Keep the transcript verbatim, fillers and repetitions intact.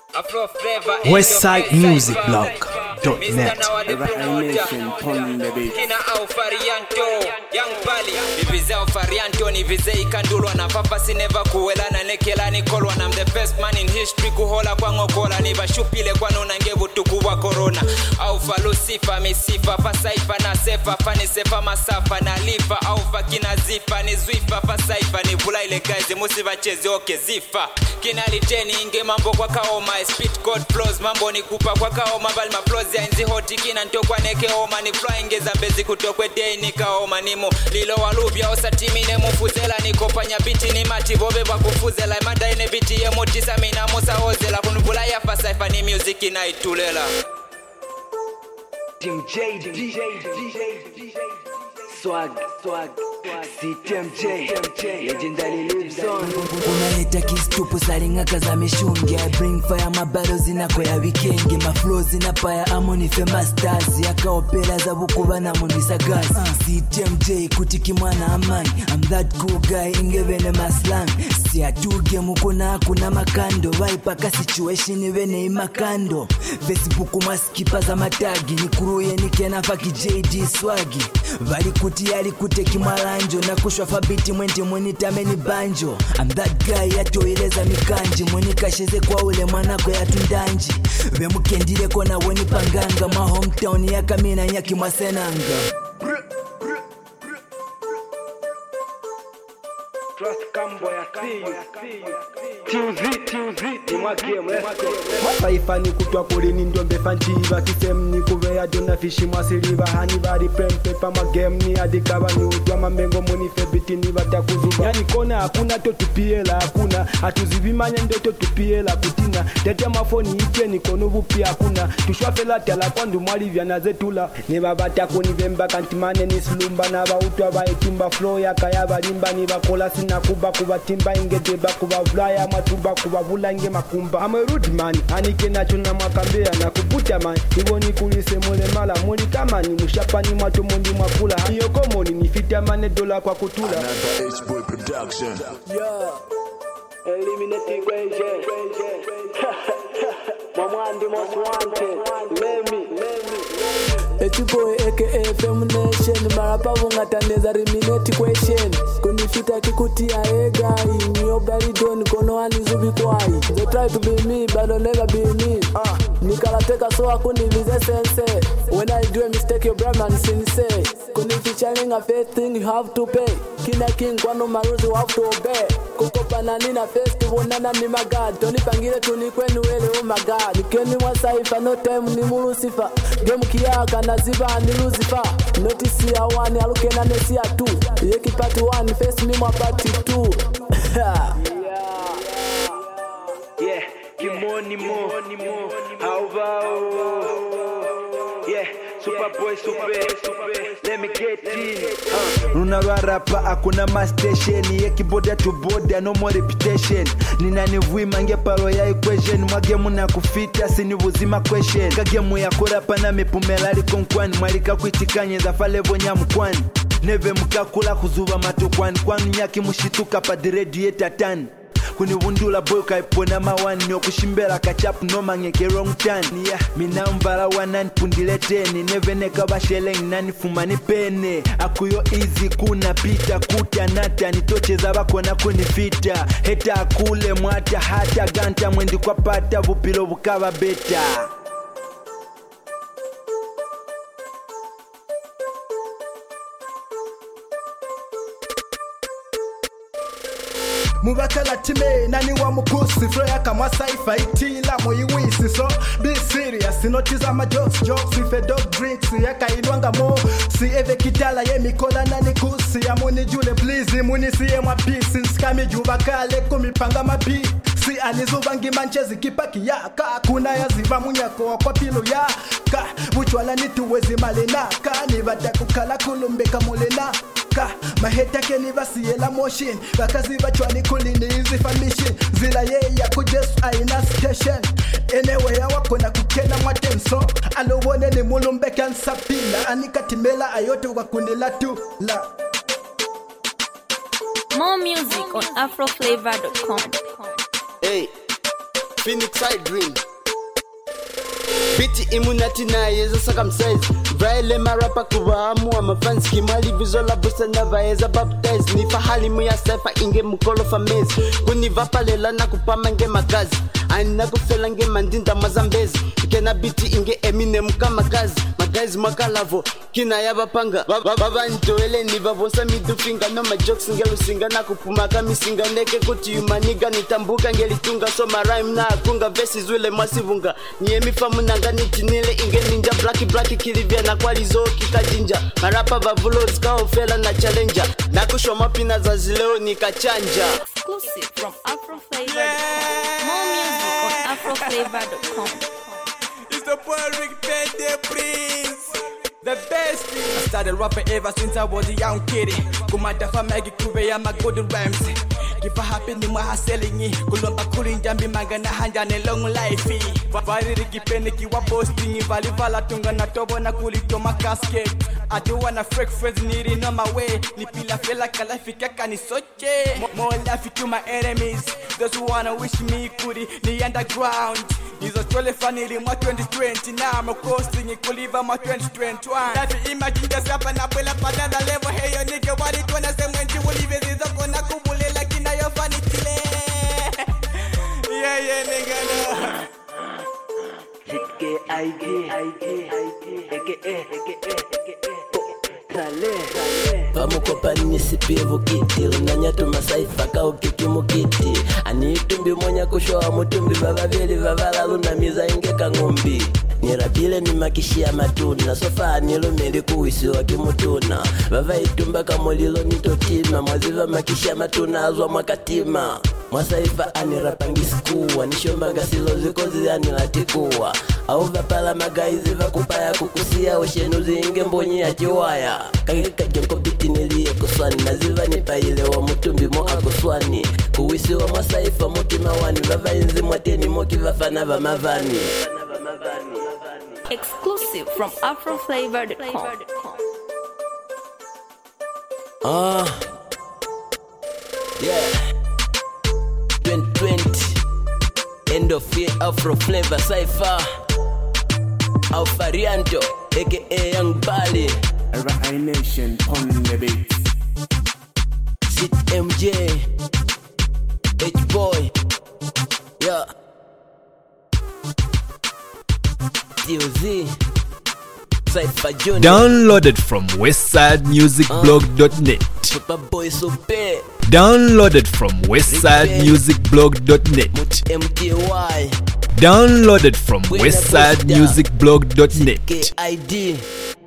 Westside Music Blog dot net. Kina au Farianto, Young Pali. Nivizeo Farianto, nivizei kandulwa na papa sineva kuwela na nekela nikolwa. I'm the first man in history kuhola kwa ngokola. Niva shupile kwa nunangevu tukuwa corona. Au falusifa, misifa, pasaifa na sefa. Fani sefa masafa na lifa. Au fakina zifa, ni zwifa, pasaifa. Ni vula ile guys, musiva chezi oke zifa. Kina liteni inge mambo kwa kaoma. Speed code flows, mambo ni kupa kwa kaoma. Bali maflows ya inzi hoti kina ntokwa neke oma. Ni flying zambezi kutokwe day ni kaoma. Nimu lilo walubya osatimi ne mufuzela. Nikopanya biti ni mati bobe wakufuzela. Imada ine biti ye motisa mina musa ozela. Kunuvula ya fasaifa ni music inaitulela. Team J D Swag, swag, C T M J, legendary lives on. Unaleta kistupu salinga kaza mishungi. I bring fire mabaro zinako ya weekend. My flows zinapaya amoni famous stars. Yaka opera za bukuba na mundisa gas. C T M J kutiki mwana amani. I'm that cool guy ingevene maslang. Si atuge mukuna kuna makando. Waipaka situation vene imakando. Facebook maskipa za matagi. Nikuruye nikena faki J D swagi. Vali kuti yali kuteki malanjo. Na kushwa fabiti mwenti mweni tameni banjo. I'm that guy yatoileza mikanji. Mweni kasheze kwa ule manako ya tundanji. Vemukendile kona weni panganga. Ma hometown ya kamina nyaki masenanga. Trust Cambo ya see you. Tuzi, tuzi, timwa game, let's go. Mapaifa ni kutwa kule ni ndombe fanchiva. Kisem ni kuveya jona fishi mwasiliva. Hani bari prempe pa magame ni adikaba ni udwa mamengo muni febiti ni vata kuzuba. Yani kona hakuna totupiela hakuna. Hatuzivimanya ndo totupiela kutina. Tete mafoni iche ni konovu pia hakuna. Tushwafela tala kwandu mwali vya na zetula. Neba bata kuni vemba kantimane ni slumba. Na ba utwa ba etumba flow ya kaya barimba. Ni bakola sina kuba kuba timba ingedeba kuba vlaya matuba kuba vula inge makumba. I'm a rude man, anike na chuna mwakambea na kuputa man. Iwo ni kulise mule mala, muli kama ni mushapa ni matu mundi mwakula. Hiyo komoni ni fita mane dola kwa kutula. Another H-Boy production. Yeah, eliminate equation. Mamandi most wanted. Let me, let me. Etiboy aka Femination. Marapa wungataneza eliminate equation. Kunifita kikutia ega. Inyo bali doni kono anizubi kwai. They try to be me but they'll never be me. uh. Nikalateka so akunivize sense. When I do a mistake your brother man sensei. Kunifichaning a faith thing you have to pay. Kina king kwano maruzi you have to obey. Kukopa na nina festival nana ni magad. Toni pangile tunikwenu wele oh my god. Nikeni wasaifa no time ni mulusifa. Game kiyaka na ziba ni lucifer. Notice ya one aluke na nesi ya two. Yeki party one face ni mwa party two. Yeah, yeah, give money more, how about, yeah, super boy, super, super, let me get in. uh. Runa warapa akuna ma station. Yeki boda to boda no more reputation. Nina nivui mange paro ya equation. Mwage muna kufita sini wuzima question. Kage muya kurapa na mipumelari konkwani. Marika kuitikanye za falevo nyamukwani. Neve mkakula kuzuba matokwani. Kwanu nyaki mushituka pa diredieta tani. Kuni wundula boy kaipona mawani. Nyo kushimbela kachapu no mangeke wrong turn. Yeah, mina mbala wanani pundileteni. Neve neka basheleng nani fumani pene. Akuyo easy kuna pita kuta nata. Nitocheza bako na kunifita. Heta akule mwata hata ganta. Mwendi kwa pata vupilo bukaba beta. Mubakala time nani wa mukusi. Flow ya kama saifa itila moyiwisi. So be serious, notiza ma jokes jokes. If a dog drinks yaka ilwanga mo. Si eve kitala ye mikola nani kusi. Amuni jule please muni siye mwa peace. Nskami jubakale kumipanga mabi. Si anizubangi manchezi kipaki yaka. Kuna ya ziva munyako kwa pilo yaka. Wuchwala nituwezi malenaka. Nivata kukala kulumbeka mulena ka maheta ke ni basiela motion bakazi bachwani kulini izi famishin zila ye ya kujesu aina station anyway wako na kukena mwatenso alowone ni mulumbe kansa pila anikatimela ayote wakundila tu la. More music on afro flavor dot com. Hey, Phoenix side ring. Biti imunati na yeza circumcise. Braille marapa kuwamu wa mafans kimali vizola busa na vaeza baptize. Ni fahali muya sefa inge mukolo famezi. Kuni vapalela na kupama nge makazi. Aina kufela nge mandinda mazambezi. Kena biti inge emine muka makazi. Magazi makalavo kina yaba panga. Baba nitoele ni vavonsa middle finger. No ma jokes ngelu singa na kupumaka misinga. Neke kuti yumaniga nitambuka ngelitunga. So ma rhyme na akunga vesi zwile masivunga. Niemi famu nanga nitinile inge ninja. Blacky blacky kilivia na kwalizo kika jinja. Marapa vavulo skao fela na challenger. Na kushoma pina za zileo nikachanja. Exclusive from Afroflavor. Yeah. More music on Afroflavor dot com. It's the boy Rick Bende Prince, the best. I started rapping ever since I was a young kid. Kumata famagi kube ya my golden rhymes. Give a happy ni mwa selling it. Kulomba kulinjambi mangana hanja ne long life. Vari rigi pene kiwa posting. Vali vala tunga na tobo na kulito ma casket. I don't wanna freak friends needing on my way. Ni pila fela kalafi kaka ni soche. More life to my enemies. Those who wanna wish me kuri ni underground. Nizo twele fanili mwa twenty twenty. Now I'm coasting kuliva mwa twenty twenty-one. Life imagine just hapa na bwela panada level. Hey yo nigga what it wanna say when you will leave it. Zoko na kubule like na yo funny kile. Yeah yeah nigga no. Hike aige aige aige eke eke eke kale Pamukopa nisipie vukiti Unanyatu masaifa kao kiki mukiti Anitumbi mwenye kushoa mutumbi Baba vili vavala luna miza inge kangumbi Nirabile ni makishia matuna Sofa nilumili kuwisi wakimutuna Baba itumba kamulilo nitotima Mwaziva makishia matuna azwa mwakatima Mwasaifa anirapangisiku Anishombaga silo zikozi anilatikuwa Auva pala magaizi vakupaya kukusia Oshenuzi inge mbonyi ya chiwaya Kagika jonko biti nilie kuswani Naziva nipaile wa mutumbi mo akuswani Kuwisi wa mwasaifa mutima wani Vava inzi mwateni moki vafana va mavani. Exclusive from Afroflavor dot com. Ah, yeah. twenty twenty, end of year Afroflavor Cypher. Alfarianto, aka Young Bali. Rai Nation on the beat. Sit M J, H-Boy, yeah. D O Z, Cypher Junior. Downloaded from westside music blog dot net. Super Boy Super. Downloaded from westside music blog dot net. M T Y. Downloaded from westside music blog dot net. I D.